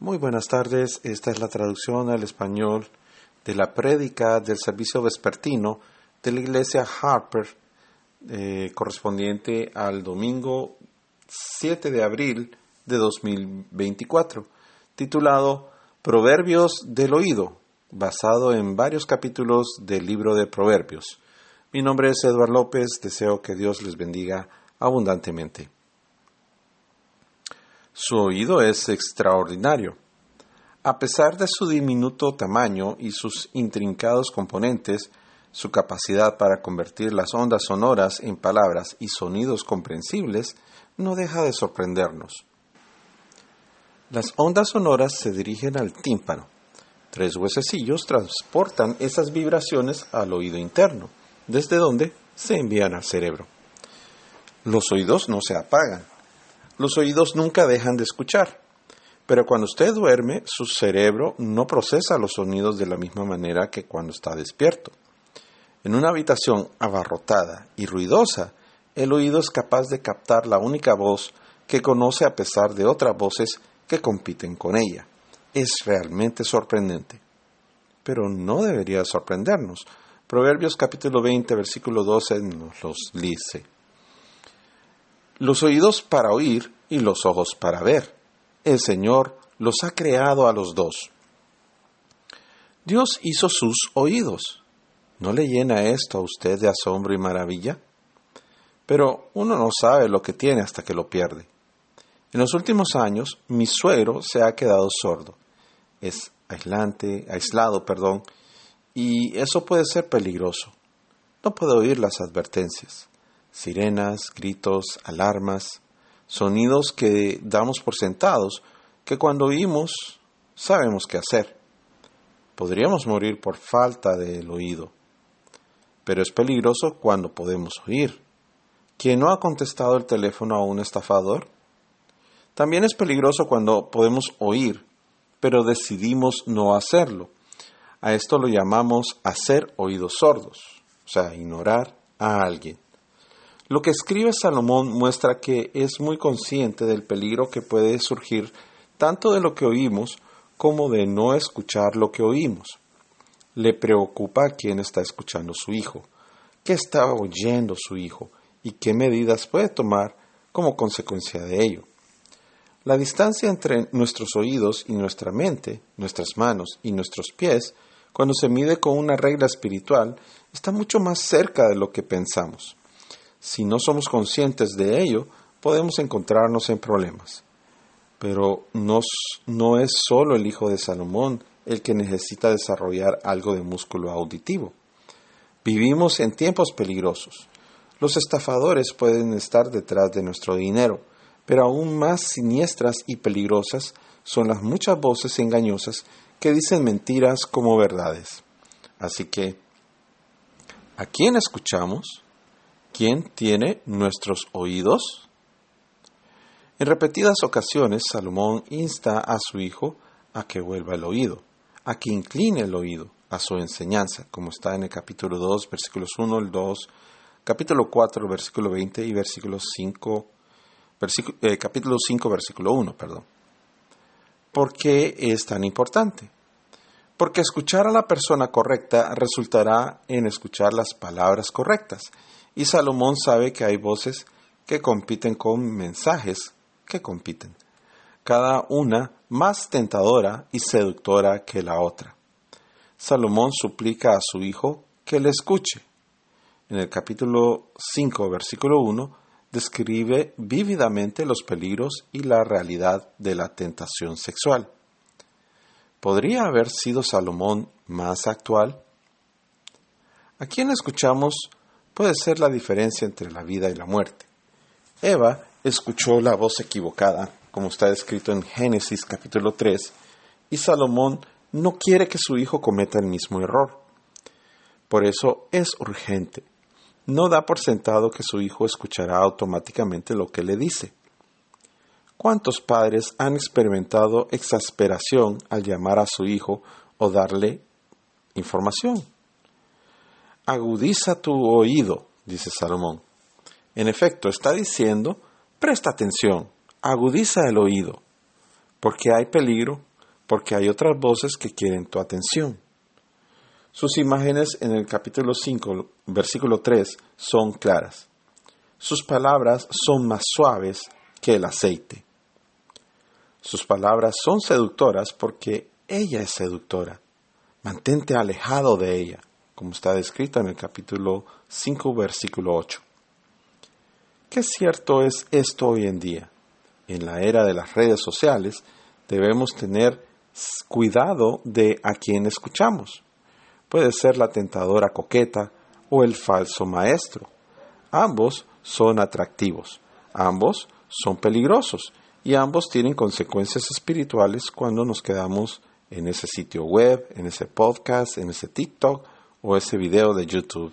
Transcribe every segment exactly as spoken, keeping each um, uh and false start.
Muy buenas tardes, esta es la traducción al español de la prédica del servicio vespertino de la iglesia Harper, eh, correspondiente al domingo siete de abril de dos mil veinticuatro, titulado Proverbios del Oído, basado en varios capítulos del libro de Proverbios. Mi nombre es Eduardo López, deseo que Dios les bendiga abundantemente. Su oído es extraordinario. A pesar de su diminuto tamaño y sus intrincados componentes, su capacidad para convertir las ondas sonoras en palabras y sonidos comprensibles no deja de sorprendernos. Las ondas sonoras se dirigen al tímpano. Tres huesecillos transportan esas vibraciones al oído interno, desde donde se envían al cerebro. Los oídos no se apagan. Los oídos nunca dejan de escuchar, pero cuando usted duerme, su cerebro no procesa los sonidos de la misma manera que cuando está despierto. En una habitación abarrotada y ruidosa, el oído es capaz de captar la única voz que conoce a pesar de otras voces que compiten con ella. Es realmente sorprendente. Pero no debería sorprendernos. Proverbios capítulo veinte, versículo doce nos los dice: los oídos para oír y los ojos para ver. El Señor los ha creado a los dos. Dios hizo sus oídos. ¿No le llena esto a usted de asombro y maravilla? Pero uno no sabe lo que tiene hasta que lo pierde. En los últimos años, mi suegro se ha quedado sordo. Es aislante, aislado, perdón, y eso puede ser peligroso. No puede oír las advertencias. Sirenas, gritos, alarmas, sonidos que damos por sentados, que cuando oímos sabemos qué hacer. Podríamos morir por falta del oído, pero es peligroso cuando podemos oír. ¿Quién no ha contestado el teléfono a un estafador? También es peligroso cuando podemos oír, pero decidimos no hacerlo. A esto lo llamamos hacer oídos sordos, o sea, ignorar a alguien. Lo que escribe Salomón muestra que es muy consciente del peligro que puede surgir tanto de lo que oímos como de no escuchar lo que oímos. Le preocupa a quién está escuchando su hijo, qué está oyendo su hijo y qué medidas puede tomar como consecuencia de ello. La distancia entre nuestros oídos y nuestra mente, nuestras manos y nuestros pies, cuando se mide con una regla espiritual, está mucho más cerca de lo que pensamos. Si no somos conscientes de ello, podemos encontrarnos en problemas. Pero no, no es solo el hijo de Salomón el que necesita desarrollar algo de músculo auditivo. Vivimos en tiempos peligrosos. Los estafadores pueden estar detrás de nuestro dinero, pero aún más siniestras y peligrosas son las muchas voces engañosas que dicen mentiras como verdades. Así que, ¿a quién escuchamos? ¿Quién tiene nuestros oídos? En repetidas ocasiones, Salomón insta a su hijo a que vuelva el oído, a que incline el oído a su enseñanza, como está en el capítulo dos, versículos uno al dos, capítulo cuatro, versículo veinte y versículo cinco, versículo, eh, capítulo cinco, versículo uno, perdón. ¿Por qué es tan importante? Porque escuchar a la persona correcta resultará en escuchar las palabras correctas. Y Salomón sabe que hay voces que compiten con mensajes que compiten, cada una más tentadora y seductora que la otra. Salomón suplica a su hijo que le escuche. En el capítulo cinco, versículo uno, describe vívidamente los peligros y la realidad de la tentación sexual. ¿Podría haber sido Salomón más actual? ¿A quién escuchamos? Puede ser la diferencia entre la vida y la muerte. Eva escuchó la voz equivocada, como está escrito en Génesis capítulo tres, y Salomón no quiere que su hijo cometa el mismo error. Por eso es urgente. No da por sentado que su hijo escuchará automáticamente lo que le dice. ¿Cuántos padres han experimentado exasperación al llamar a su hijo o darle información? Agudiza tu oído, dice Salomón. En efecto, está diciendo, presta atención, agudiza el oído, porque hay peligro porque hay otras voces que quieren tu atención. Sus imágenes en el capítulo cinco, versículo tres, son claras. Sus palabras son más suaves que el aceite. Sus palabras son seductoras porque ella es seductora. Mantente alejado de ella, como está descrito en el capítulo cinco, versículo ocho. ¿Qué cierto es esto hoy en día? En la era de las redes sociales debemos tener cuidado de a quién escuchamos. Puede ser la tentadora coqueta o el falso maestro. Ambos son atractivos, ambos son peligrosos y ambos tienen consecuencias espirituales cuando nos quedamos en ese sitio web, en ese podcast, en ese TikTok o ese video de YouTube.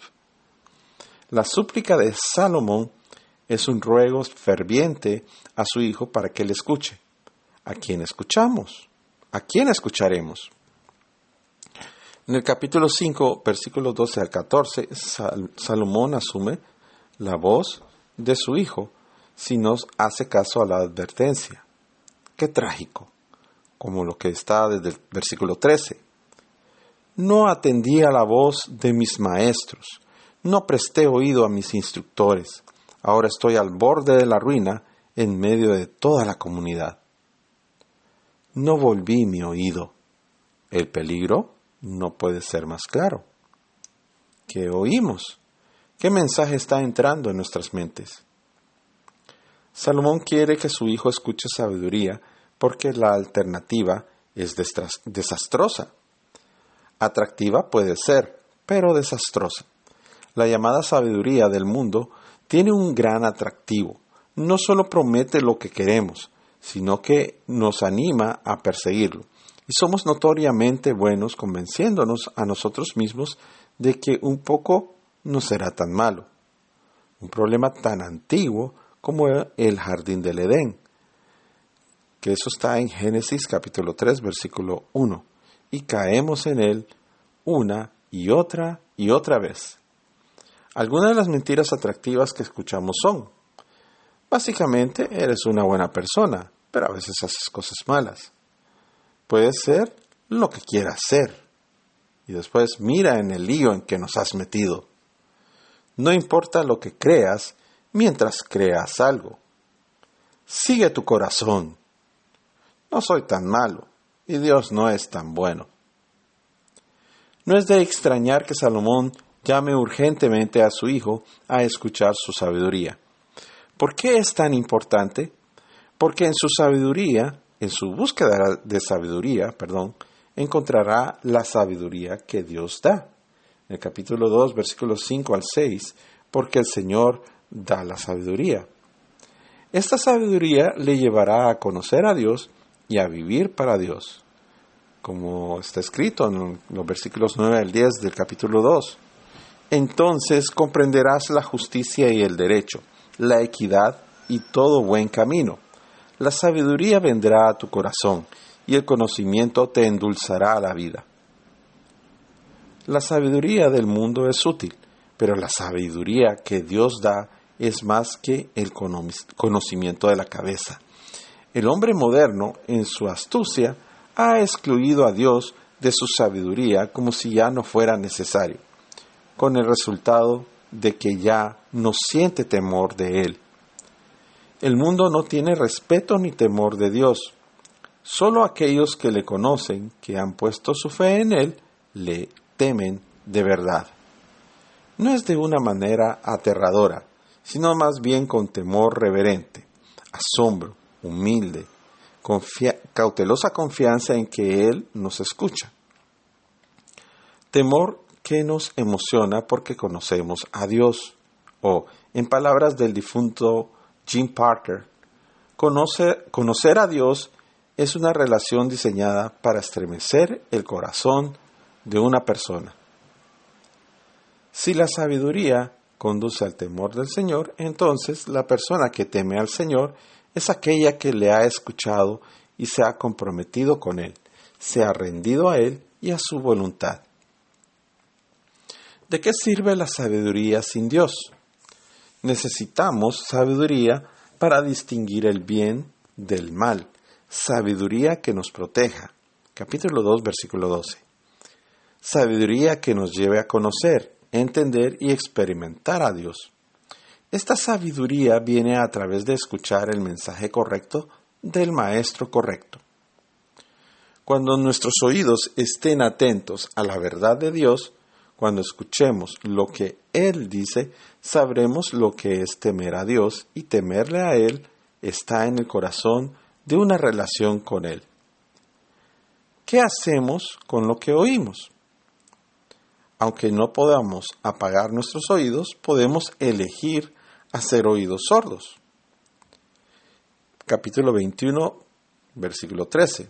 La súplica de Salomón es un ruego ferviente a su hijo para que le escuche. ¿A quién escuchamos? ¿A quién escucharemos? En el capítulo cinco, versículos doce al catorce, Sal- Salomón asume la voz de su hijo si nos hace caso a la advertencia. ¡Qué trágico! Como lo que está desde el versículo trece. No atendí a la voz de mis maestros, no presté oído a mis instructores. Ahora estoy al borde de la ruina en medio de toda la comunidad. No volví mi oído. El peligro no puede ser más claro. ¿Qué oímos? ¿Qué mensaje está entrando en nuestras mentes? Salomón quiere que su hijo escuche sabiduría porque la alternativa es desastrosa. Atractiva puede ser, pero desastrosa. La llamada sabiduría del mundo tiene un gran atractivo. No solo promete lo que queremos, sino que nos anima a perseguirlo. Y somos notoriamente buenos convenciéndonos a nosotros mismos de que un poco no será tan malo. Un problema tan antiguo como el jardín del Edén, que eso está en Génesis capítulo tres, versículo uno, y caemos en él una y otra y otra vez. Algunas de las mentiras atractivas que escuchamos son: básicamente eres una buena persona, pero a veces haces cosas malas. Puedes ser lo que quieras ser. Y después mira en el lío en que nos has metido. No importa lo que creas, mientras creas algo. Sigue tu corazón. No soy tan malo, y Dios no es tan bueno. No es de extrañar que Salomón llame urgentemente a su hijo a escuchar su sabiduría. ¿Por qué es tan importante? Porque en su sabiduría, en su búsqueda de sabiduría, perdón, encontrará la sabiduría que Dios da. En el capítulo dos, versículos cinco al seis, porque el Señor da la sabiduría. Esta sabiduría le llevará a conocer a Dios y a vivir para Dios, como está escrito en los versículos nueve al diez del capítulo dos. Entonces comprenderás la justicia y el derecho, la equidad y todo buen camino. La sabiduría vendrá a tu corazón y el conocimiento te endulzará la vida. La sabiduría del mundo es útil, pero la sabiduría que Dios da es más que el conocimiento de la cabeza. El hombre moderno, en su astucia, ha excluido a Dios de su sabiduría como si ya no fuera necesario, con el resultado de que ya no siente temor de Él. El mundo no tiene respeto ni temor de Dios. Solo aquellos que le conocen, que han puesto su fe en Él, le temen de verdad. No es de una manera aterradora, sino más bien con temor reverente, asombro, humilde, confia- cautelosa confianza en que Él nos escucha. Temor que nos emociona porque conocemos a Dios. O, en palabras del difunto Jim Parker, conocer, conocer a Dios es una relación diseñada para estremecer el corazón de una persona. Si la sabiduría conduce al temor del Señor, entonces la persona que teme al Señor es aquella que le ha escuchado y se ha comprometido con Él, se ha rendido a Él y a su voluntad. ¿De qué sirve la sabiduría sin Dios? Necesitamos sabiduría para distinguir el bien del mal, sabiduría que nos proteja, capítulo dos, versículo doce. Sabiduría que nos lleve a conocer, entender y experimentar a Dios. Esta sabiduría viene a través de escuchar el mensaje correcto del Maestro correcto. Cuando nuestros oídos estén atentos a la verdad de Dios, cuando escuchemos lo que Él dice, sabremos lo que es temer a Dios, y temerle a Él está en el corazón de una relación con Él. ¿Qué hacemos con lo que oímos? Aunque no podamos apagar nuestros oídos, podemos elegir hacer oídos sordos. Capítulo veintiuno, versículo trece.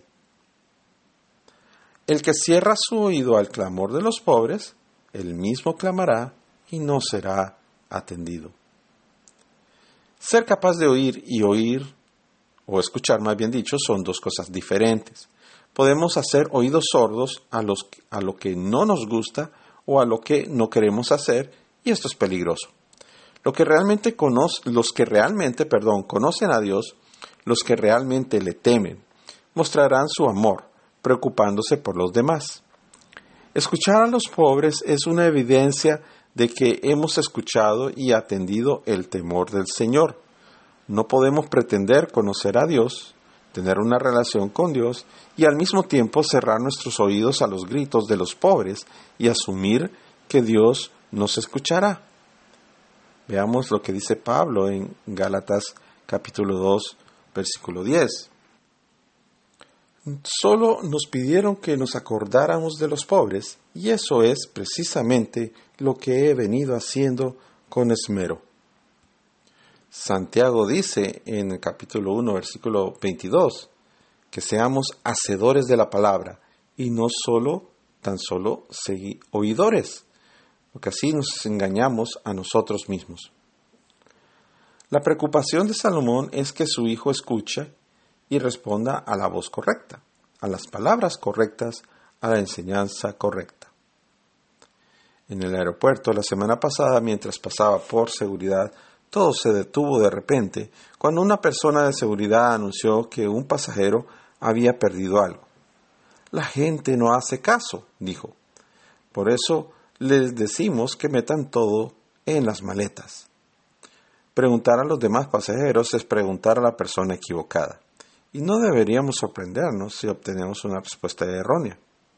El que cierra su oído al clamor de los pobres, él mismo clamará y no será atendido. Ser capaz de oír y oír, o escuchar más bien dicho, son dos cosas diferentes. Podemos hacer oídos sordos a, los, a lo que no nos gusta o a lo que no queremos hacer, y esto es peligroso. Lo que realmente conoce, los que realmente, perdón, conocen a Dios, los que realmente le temen, mostrarán su amor, preocupándose por los demás. Escuchar a los pobres es una evidencia de que hemos escuchado y atendido el temor del Señor. No podemos pretender conocer a Dios, tener una relación con Dios y al mismo tiempo cerrar nuestros oídos a los gritos de los pobres y asumir que Dios nos escuchará. Veamos lo que dice Pablo en Gálatas capítulo dos, versículo diez. Solo nos pidieron que nos acordáramos de los pobres, y eso es precisamente lo que he venido haciendo con esmero. Santiago dice en el capítulo uno, versículo veintidós, que seamos hacedores de la palabra y no solo, tan solo segui- oidores, porque así nos engañamos a nosotros mismos. La preocupación de Salomón es que su hijo escuche y responda a la voz correcta, a las palabras correctas, a la enseñanza correcta. En el aeropuerto la semana pasada, mientras pasaba por seguridad, todo se detuvo de repente cuando una persona de seguridad anunció que un pasajero había perdido algo. La gente no hace caso, dijo. Por eso les decimos que metan todo en las maletas. Preguntar a los demás pasajeros es preguntar a la persona equivocada. Y no deberíamos sorprendernos si obtenemos una respuesta errónea.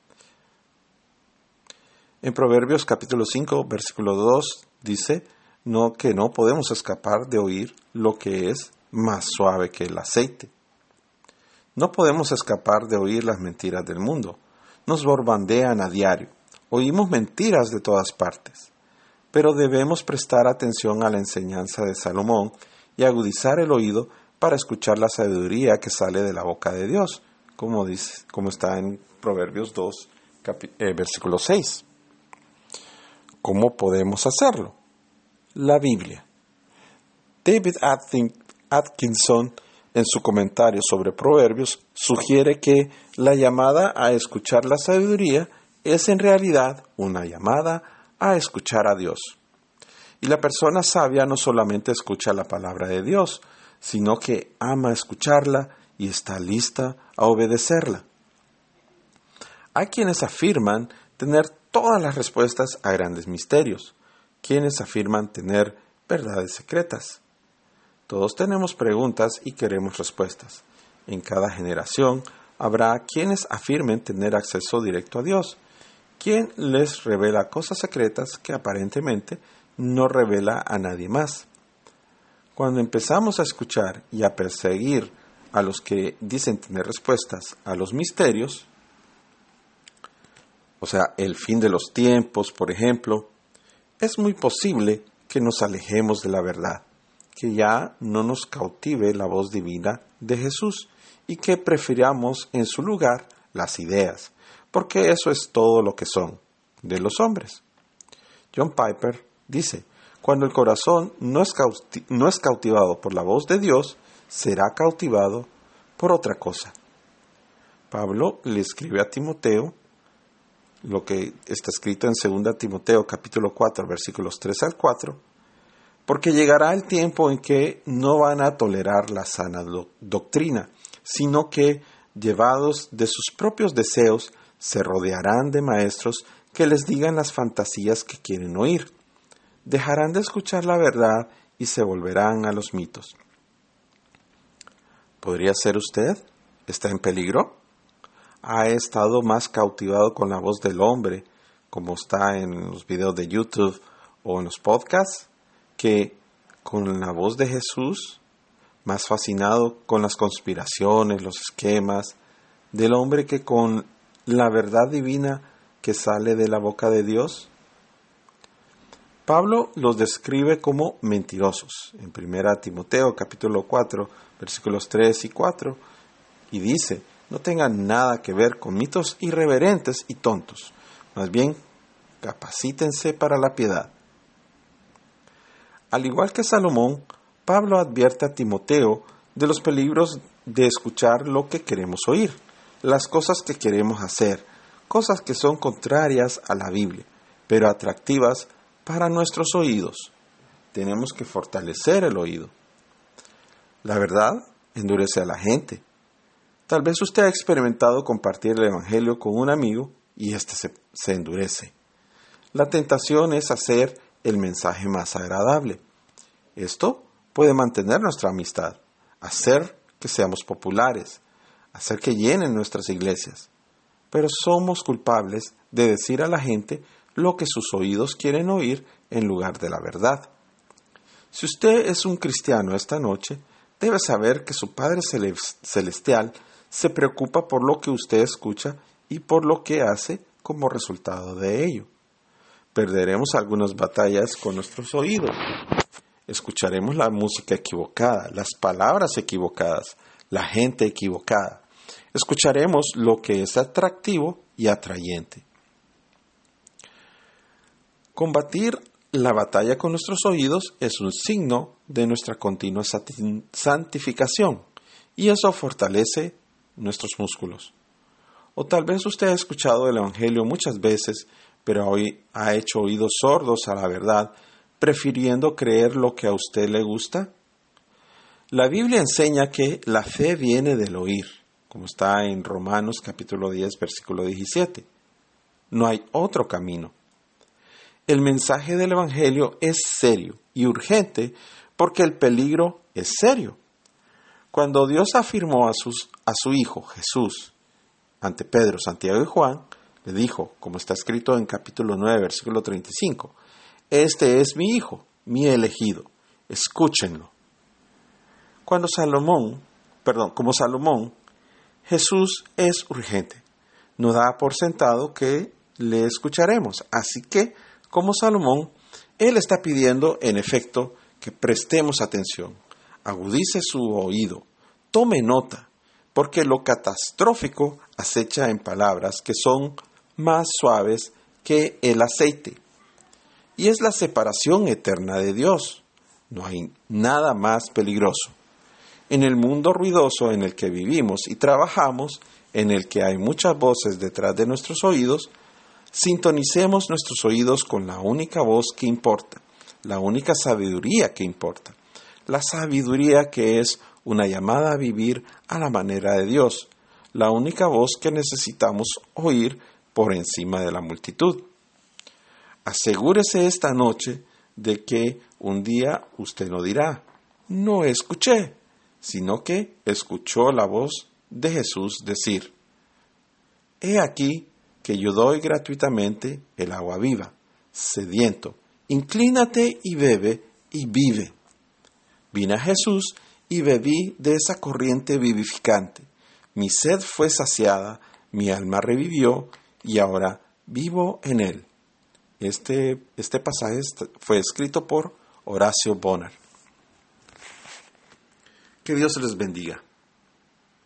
En Proverbios capítulo cinco, versículo dos, dice no, que no podemos escapar de oír lo que es más suave que el aceite. No podemos escapar de oír las mentiras del mundo. Nos borbandean a diario. Oímos mentiras de todas partes. Pero debemos prestar atención a la enseñanza de Salomón y agudizar el oído para escuchar la sabiduría que sale de la boca de Dios, como dice, como está en Proverbios dos, capi, eh, versículo seis. ¿Cómo podemos hacerlo? La Biblia. David Atkinson, en su comentario sobre Proverbios, sugiere que la llamada a escuchar la sabiduría es en realidad una llamada a escuchar a Dios. Y la persona sabia no solamente escucha la palabra de Dios, sino que ama escucharla y está lista a obedecerla. Hay quienes afirman tener todas las respuestas a grandes misterios, quienes afirman tener verdades secretas. Todos tenemos preguntas y queremos respuestas. En cada generación habrá quienes afirmen tener acceso directo a Dios, quien les revela cosas secretas que aparentemente no revela a nadie más. Cuando empezamos a escuchar y a perseguir a los que dicen tener respuestas a los misterios, o sea, el fin de los tiempos, por ejemplo, es muy posible que nos alejemos de la verdad, que ya no nos cautive la voz divina de Jesús y que prefiramos en su lugar las ideas, porque eso es todo lo que son, de los hombres. John Piper dice, cuando el corazón no es, cauti- no es cautivado por la voz de Dios, será cautivado por otra cosa. Pablo le escribe a Timoteo lo que está escrito en segunda Timoteo capítulo cuatro, versículos tres al cuatro, porque llegará el tiempo en que no van a tolerar la sana do- doctrina, sino que llevados de sus propios deseos, se rodearán de maestros que les digan las fantasías que quieren oír. Dejarán de escuchar la verdad y se volverán a los mitos. ¿Podría ser usted? ¿Está en peligro? ¿Ha estado más cautivado con la voz del hombre, como está en los videos de YouTube o en los podcasts, que con la voz de Jesús? ¿Más fascinado con las conspiraciones, los esquemas del hombre que con la verdad divina que sale de la boca de Dios? Pablo los describe como mentirosos en primera Timoteo capítulo cuatro, versículos tres y cuatro, y dice: no tengan nada que ver con mitos irreverentes y tontos, más bien capacítense para la piedad. Al igual que Salomón, Pablo advierte a Timoteo de los peligros de escuchar lo que queremos oír, las cosas que queremos hacer, cosas que son contrarias a la Biblia, pero atractivas para nuestros oídos. Tenemos que fortalecer el oído. La verdad endurece a la gente. Tal vez usted ha experimentado compartir el Evangelio con un amigo y éste se, se endurece. La tentación es hacer el mensaje más agradable. Esto puede mantener nuestra amistad, hacer que seamos populares, hacer que llenen nuestras iglesias. Pero somos culpables de decir a la gente lo que sus oídos quieren oír en lugar de la verdad. Si usted es un cristiano esta noche, debe saber que su Padre Celestial se preocupa por lo que usted escucha y por lo que hace como resultado de ello. Perderemos algunas batallas con nuestros oídos. Escucharemos la música equivocada, las palabras equivocadas, la gente equivocada. Escucharemos lo que es atractivo y atrayente. Combatir la batalla con nuestros oídos es un signo de nuestra continua santificación y eso fortalece nuestros músculos. O tal vez usted ha escuchado el Evangelio muchas veces, pero hoy ha hecho oídos sordos a la verdad, prefiriendo creer lo que a usted le gusta. La Biblia enseña que la fe viene del oír, como está en Romanos capítulo diez, versículo diecisiete. No hay otro camino. El mensaje del Evangelio es serio y urgente porque el peligro es serio. Cuando Dios afirmó a, sus, a su Hijo Jesús ante Pedro, Santiago y Juan, le dijo, como está escrito en capítulo nueve, versículo treinta y cinco, «Este es mi Hijo, mi elegido, escúchenlo». Cuando Salomón, perdón, como Salomón, Jesús es urgente. No da por sentado que le escucharemos. Así que, como Salomón, Él está pidiendo, en efecto, que prestemos atención. Agudice su oído, tome nota, porque lo catastrófico acecha en palabras que son más suaves que el aceite. Y es la separación eterna de Dios. No hay nada más peligroso. En el mundo ruidoso en el que vivimos y trabajamos, en el que hay muchas voces detrás de nuestros oídos, sintonicemos nuestros oídos con la única voz que importa, la única sabiduría que importa, la sabiduría que es una llamada a vivir a la manera de Dios, la única voz que necesitamos oír por encima de la multitud. Asegúrese esta noche de que un día usted no dirá, no escuché, sino que escuchó la voz de Jesús decir, he aquí que yo doy gratuitamente el agua viva, sediento, inclínate y bebe y vive. Vine a Jesús y bebí de esa corriente vivificante. Mi sed fue saciada, mi alma revivió y ahora vivo en él. Este, este pasaje fue escrito por Horacio Bonar. Que Dios les bendiga.